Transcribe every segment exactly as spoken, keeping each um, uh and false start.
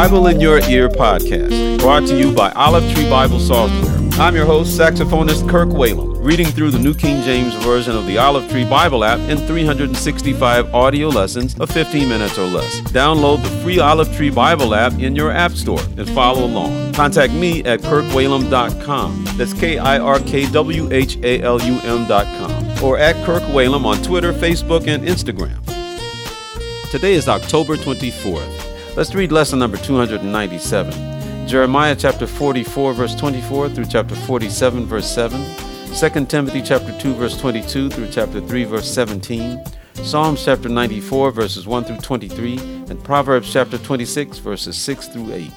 Bible in Your Ear podcast, brought to you by Olive Tree Bible Software. I'm your host, saxophonist Kirk Whalum, reading through the New King James Version of the Olive Tree Bible app in three hundred sixty-five audio lessons of fifteen minutes or less. Download the free Olive Tree Bible app in your app store and follow along. Contact me at kirk whalum dot com. That's K I R K W H A L U M dot com. Or at Kirk Whalum on Twitter, Facebook, and Instagram. Today is October twenty-fourth. Let's read lesson number two hundred ninety-seven. Jeremiah chapter forty-four, verse twenty-four through chapter forty-seven, verse seven. Second Timothy chapter two, verse twenty-two through chapter three, verse seventeen. Psalms chapter ninety-four, verses one through twenty-three. And Proverbs chapter twenty-six, verses six through eight.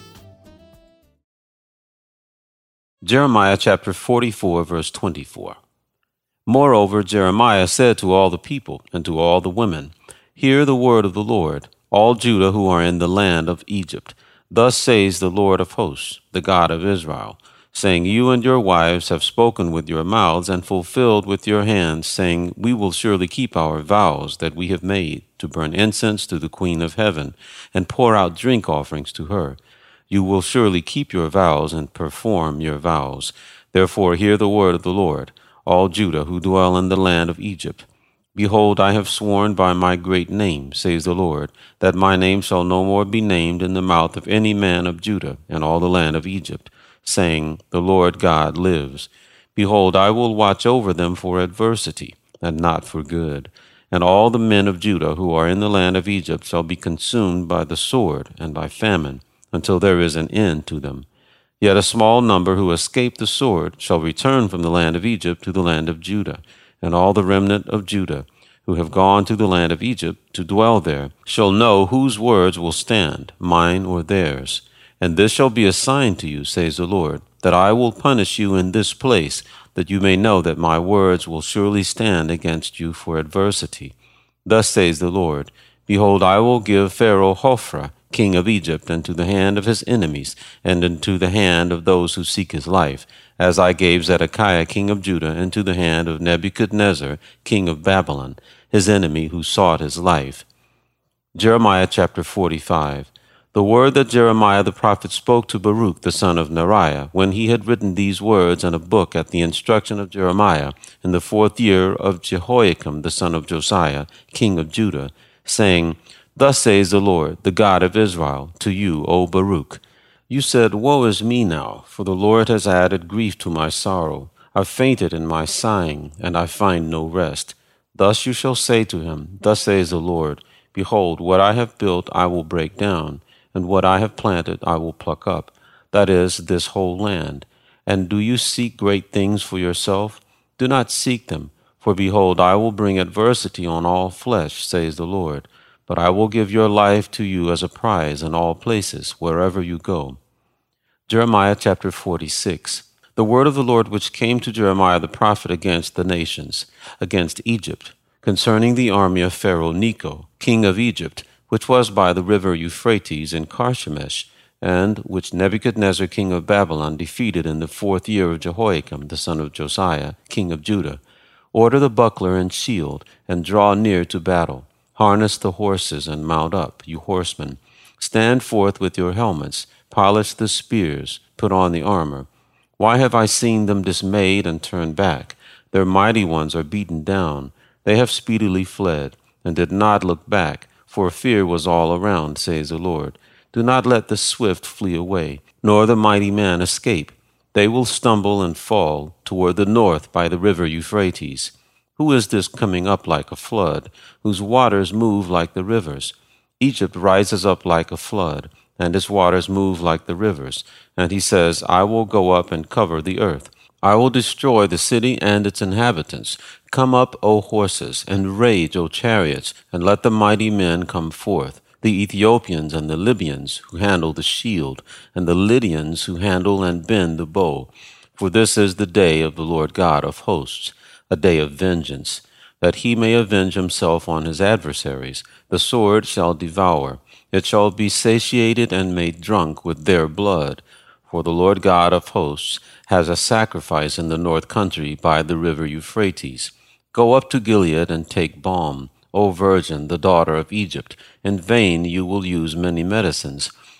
Jeremiah chapter forty-four, verse twenty-four. Moreover, Jeremiah said to all the people and to all the women, Hear the word of the Lord, all Judah who are in the land of Egypt. Thus says the Lord of hosts, the God of Israel, saying, You and your wives have spoken with your mouths and fulfilled with your hands, saying, We will surely keep our vows that we have made, to burn incense to the Queen of heaven, and pour out drink offerings to her. You will surely keep your vows and perform your vows. Therefore hear the word of the Lord, all Judah who dwell in the land of Egypt. Behold, I have sworn by my great name, says the Lord, that my name shall no more be named in the mouth of any man of Judah and all the land of Egypt, saying, The Lord God lives. Behold, I will watch over them for adversity, and not for good. And all the men of Judah who are in the land of Egypt shall be consumed by the sword and by famine, until there is an end to them. Yet a small number who escape the sword shall return from the land of Egypt to the land of Judah. And all the remnant of Judah, who have gone to the land of Egypt to dwell there, shall know whose words will stand, mine or theirs. And this shall be a sign to you, says the Lord, that I will punish you in this place, that you may know that my words will surely stand against you for adversity. Thus says the Lord, Behold, I will give Pharaoh Hophra, king of Egypt, into the hand of his enemies, and into the hand of those who seek his life, as I gave Zedekiah king of Judah into the hand of Nebuchadnezzar king of Babylon, his enemy who sought his life. Jeremiah chapter forty-five. The word that Jeremiah the prophet spoke to Baruch the son of Neriah, when he had written these words in a book at the instruction of Jeremiah, in the fourth year of Jehoiakim the son of Josiah, king of Judah, saying, Thus says the Lord, the God of Israel, to you, O Baruch. You said, Woe is me now, for the Lord has added grief to my sorrow. I fainted in my sighing, and I find no rest. Thus you shall say to him, Thus says the Lord, Behold, what I have built I will break down, and what I have planted I will pluck up, that is, this whole land. And do you seek great things for yourself? Do not seek them, for behold, I will bring adversity on all flesh, says the Lord. But I will give your life to you as a prize in all places, wherever you go. Jeremiah chapter forty-six. The word of the Lord which came to Jeremiah the prophet against the nations, against Egypt, concerning the army of Pharaoh Necho, king of Egypt, which was by the river Euphrates in Carchemish, and which Nebuchadnezzar king of Babylon defeated in the fourth year of Jehoiakim the son of Josiah, king of Judah. Order the buckler and shield, and draw near to battle. Harness the horses and mount up, you horsemen. Stand forth with your helmets, polish the spears, put on the armor. Why have I seen them dismayed and turned back? Their mighty ones are beaten down. They have speedily fled, and did not look back, for fear was all around, says the Lord. Do not let the swift flee away, nor the mighty man escape. They will stumble and fall toward the north by the river Euphrates. Who is this coming up like a flood, whose waters move like the rivers? Egypt rises up like a flood, and its waters move like the rivers. And he says, I will go up and cover the earth. I will destroy the city and its inhabitants. Come up, O horses, and rage, O chariots, and let the mighty men come forth, the Ethiopians and the Libyans who handle the shield, and the Lydians who handle and bend the bow. For this is the day of the Lord God of hosts, a day of vengeance, that he may avenge himself on his adversaries. The sword shall devour. It shall be satiated and made drunk with their blood. For the Lord God of hosts has a sacrifice in the north country by the river Euphrates. Go up to Gilead and take balm, O virgin, the daughter of Egypt. In vain you will use many medicines.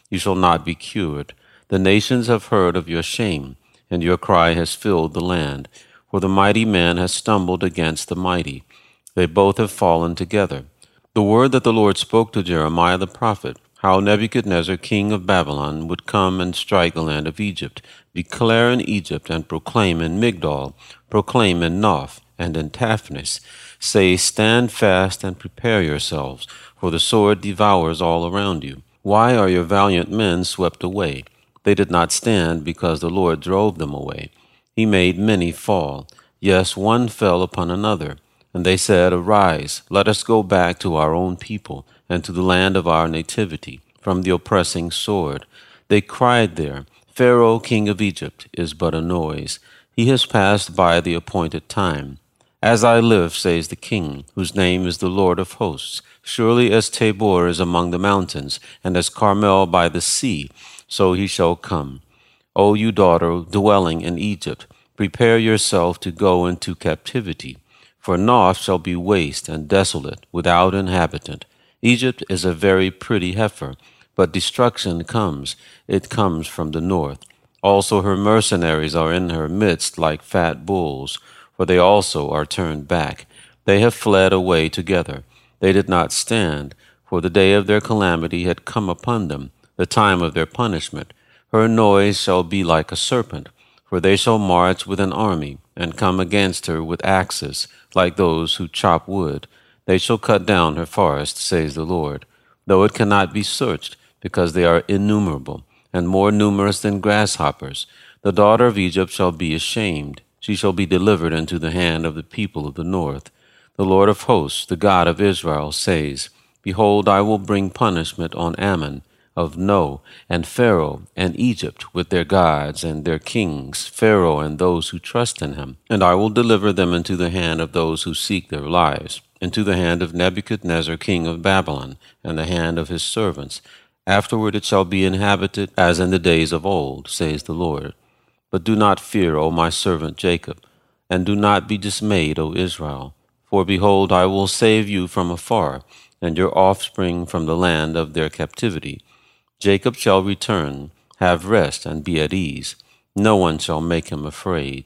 You shall not be cured. The nations have heard of your shame, and your cry has filled the land. For the mighty man has stumbled against the mighty. They both have fallen together. The word that the Lord spoke to Jeremiah the prophet, how Nebuchadnezzar king of Babylon would come and strike the land of Egypt, declare in Egypt and proclaim in Migdol, proclaim in Noph and in Taphnis. Say, stand fast and prepare yourselves, for the sword devours all around you. Why are your valiant men swept away? They did not stand because the Lord drove them away. He made many fall. Yes, one fell upon another. And they said, Arise, let us go back to our own people, and to the land of our nativity, from the oppressing sword. They cried there, Pharaoh, king of Egypt, is but a noise. He has passed by the appointed time. As I live, says the King, whose name is the Lord of hosts, surely as Tabor is among the mountains, and as Carmel by the sea, so he shall come. O you daughter dwelling in Egypt, prepare yourself to go into captivity. For Noph shall be waste and desolate, without inhabitant. Egypt is a very pretty heifer, but destruction comes. It comes from the north. Also her mercenaries are in her midst like fat bulls, for they also are turned back. They have fled away together. They did not stand, for the day of their calamity had come upon them, the time of their punishment. Her noise shall be like a serpent, for they shall march with an army, and come against her with axes, like those who chop wood. They shall cut down her forest, says the Lord, though it cannot be searched, because they are innumerable, and more numerous than grasshoppers. The daughter of Egypt shall be ashamed. She shall be delivered into the hand of the people of the north. The Lord of hosts, the God of Israel, says, Behold, I will bring punishment on Ammon, of No, and Pharaoh, and Egypt, with their gods and their kings, Pharaoh and those who trust in him. And I will deliver them into the hand of those who seek their lives, into the hand of Nebuchadnezzar king of Babylon, and the hand of his servants. Afterward it shall be inhabited as in the days of old, says the Lord. But do not fear, O my servant Jacob, and do not be dismayed, O Israel. For behold, I will save you from afar, and your offspring from the land of their captivity. Jacob shall return, have rest, and be at ease. No one shall make him afraid.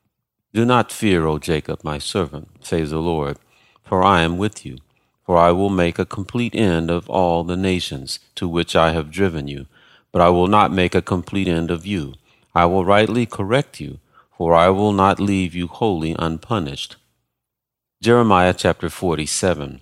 Do not fear, O Jacob, my servant, says the Lord, for I am with you. For I will make a complete end of all the nations to which I have driven you. But I will not make a complete end of you. I will rightly correct you, for I will not leave you wholly unpunished. Jeremiah chapter forty-seven.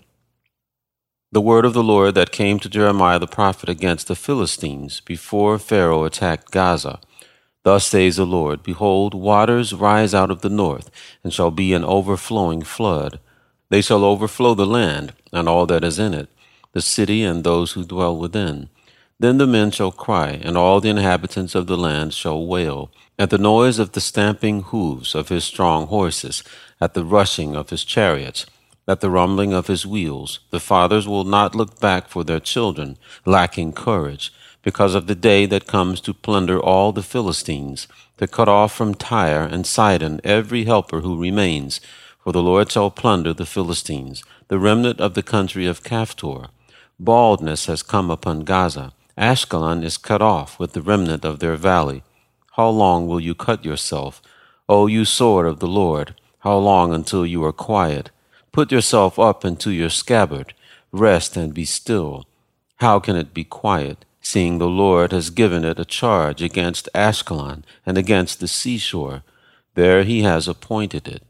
The word of the Lord that came to Jeremiah the prophet against the Philistines before Pharaoh attacked Gaza. Thus says the Lord, Behold, waters rise out of the north, and shall be an overflowing flood. They shall overflow the land, and all that is in it, the city and those who dwell within. Then the men shall cry, and all the inhabitants of the land shall wail, at the noise of the stamping hoofs of his strong horses, at the rushing of his chariots, at the rumbling of his wheels. The fathers will not look back for their children, lacking courage, because of the day that comes to plunder all the Philistines, to cut off from Tyre and Sidon every helper who remains. For the Lord shall plunder the Philistines, the remnant of the country of Caphtor. Baldness has come upon Gaza. Ashkelon is cut off with the remnant of their valley. How long will you cut yourself, O you sword of the Lord? How long until you are quiet? Put yourself up into your scabbard. Rest and be still. How can it be quiet, seeing the Lord has given it a charge against Ashkelon and against the seashore? There he has appointed it.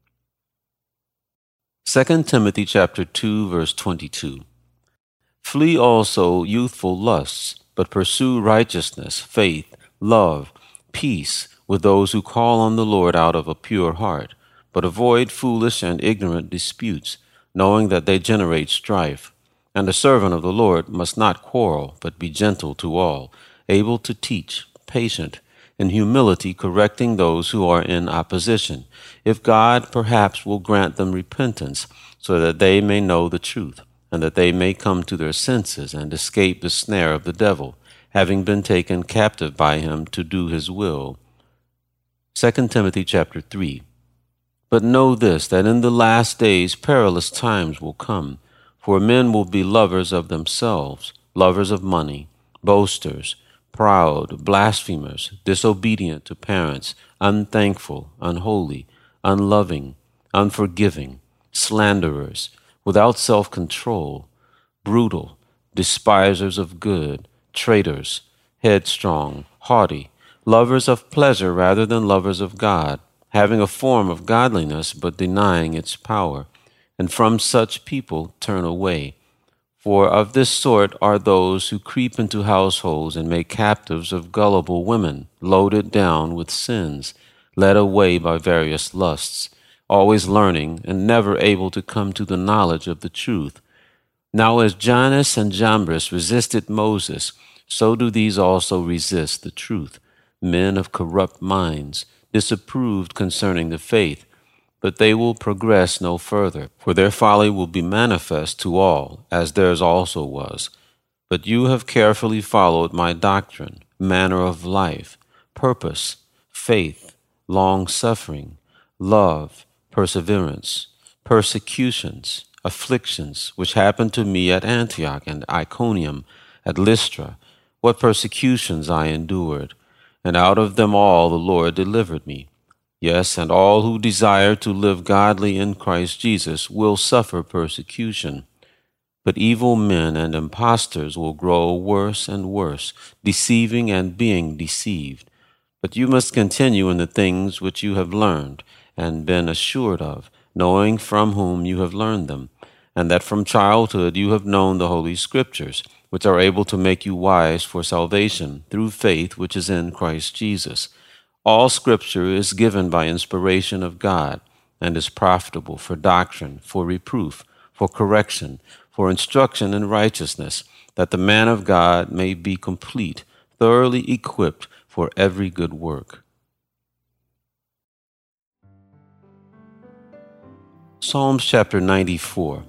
Second Timothy chapter two, verse twenty-two. Flee also youthful lusts, but pursue righteousness, faith, love, peace with those who call on the Lord out of a pure heart. But avoid foolish and ignorant disputes, knowing that they generate strife. And the servant of the Lord must not quarrel, but be gentle to all, able to teach, patient, in humility correcting those who are in opposition, if God perhaps will grant them repentance, so that they may know the truth, and that they may come to their senses and escape the snare of the devil, having been taken captive by him to do his will. Second Timothy chapter three. But know this, that in the last days perilous times will come, for men will be lovers of themselves, lovers of money, boasters, proud, blasphemers, disobedient to parents, unthankful, unholy, unloving, unforgiving, slanderers, without self-control, brutal, despisers of good, traitors, headstrong, haughty, lovers of pleasure rather than lovers of God, having a form of godliness but denying its power. And from such people turn away. For of this sort are those who creep into households and make captives of gullible women, loaded down with sins, led away by various lusts, always learning and never able to come to the knowledge of the truth. Now as Jannes and Jambres resisted Moses, so do these also resist the truth, men of corrupt minds, disapproved concerning the faith. But they will progress no further, for their folly will be manifest to all, as theirs also was. But you have carefully followed my doctrine, manner of life, purpose, faith, long-suffering, love, perseverance, persecutions, afflictions, which happened to me at Antioch and Iconium, at Lystra, what persecutions I endured, and out of them all the Lord delivered me. Yes, and all who desire to live godly in Christ Jesus will suffer persecution. But evil men and impostors will grow worse and worse, deceiving and being deceived. But you must continue in the things which you have learned and been assured of, knowing from whom you have learned them, and that from childhood you have known the Holy Scriptures, which are able to make you wise for salvation through faith which is in Christ Jesus. All Scripture is given by inspiration of God, and is profitable for doctrine, for reproof, for correction, for instruction in righteousness, that the man of God may be complete, thoroughly equipped for every good work. Psalms chapter ninety-four.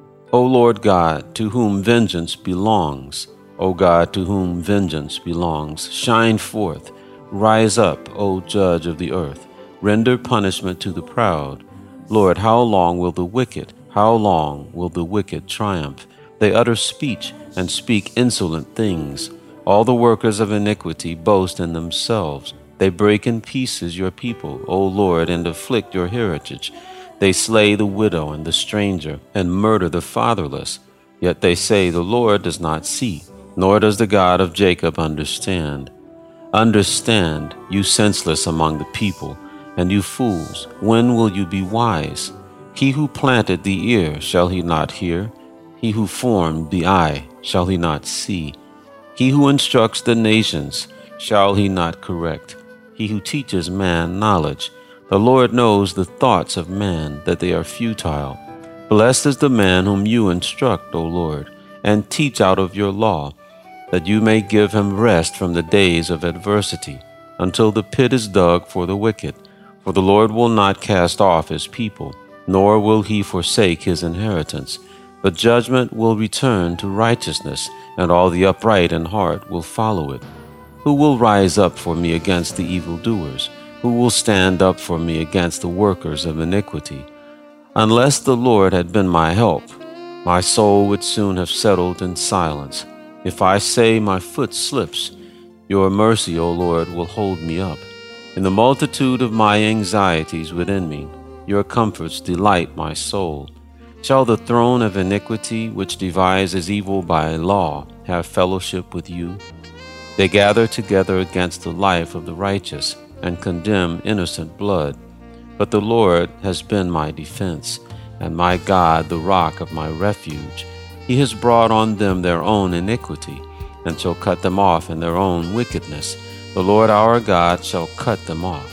O Lord God, to whom vengeance belongs, O God, to whom vengeance belongs, shine forth. Rise up, O Judge of the earth. Render punishment to the proud. Lord, how long will the wicked, how long will the wicked triumph? They utter speech and speak insolent things. All the workers of iniquity boast in themselves. They break in pieces your people, O Lord, and afflict your heritage. They slay the widow and the stranger, and murder the fatherless. Yet they say, the Lord does not see, nor does the God of Jacob understand. Understand, you senseless among the people, and you fools, when will you be wise? He who planted the ear, shall he not hear? He who formed the eye, shall he not see? He who instructs the nations, shall he not correct? He who teaches man knowledge. The Lord knows the thoughts of man, that they are futile. Blessed is the man whom you instruct, O Lord, and teach out of your law, that you may give him rest from the days of adversity, until the pit is dug for the wicked. For the Lord will not cast off his people, nor will he forsake his inheritance. But judgment will return to righteousness, and all the upright in heart will follow it. Who will rise up for me against the evildoers? Who will stand up for me against the workers of iniquity? Unless the Lord had been my help, my soul would soon have settled in silence. If I say my foot slips, your mercy, O Lord, will hold me up. In the multitude of my anxieties within me, your comforts delight my soul. Shall the throne of iniquity, which devises evil by law, have fellowship with you? They gather together against the life of the righteous, and condemn innocent blood. But the Lord has been my defense, and my God the rock of my refuge. He has brought on them their own iniquity, and shall cut them off in their own wickedness. The Lord our God shall cut them off.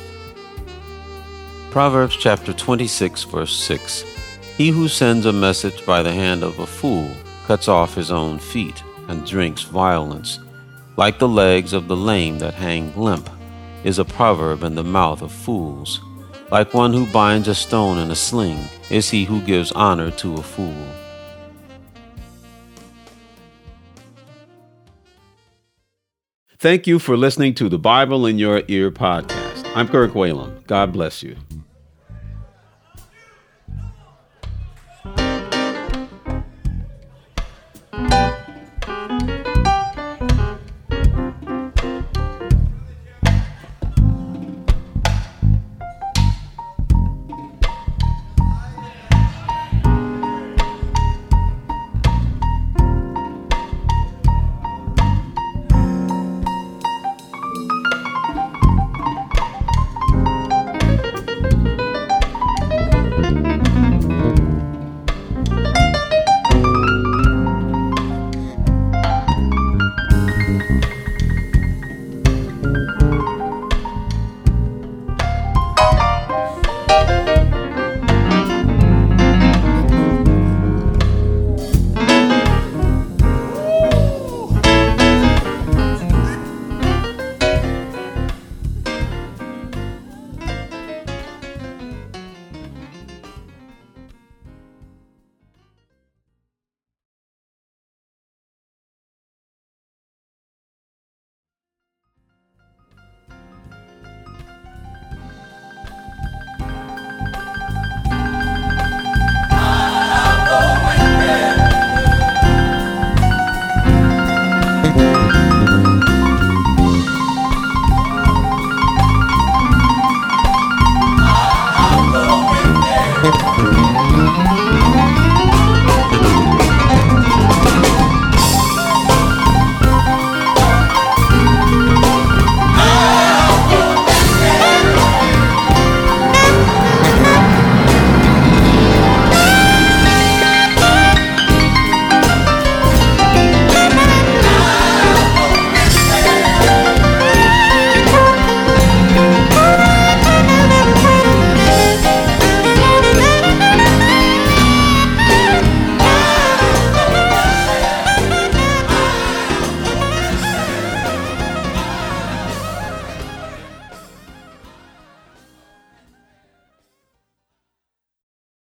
Proverbs chapter twenty-six, verse six. He who sends a message by the hand of a fool cuts off his own feet, and drinks violence. Like the legs of the lame that hang limp is a proverb in the mouth of fools. Like one who binds a stone in a sling is he who gives honor to a fool. Thank you for listening to the Bible in Your Ear podcast. I'm Kirk Whalum. God bless you.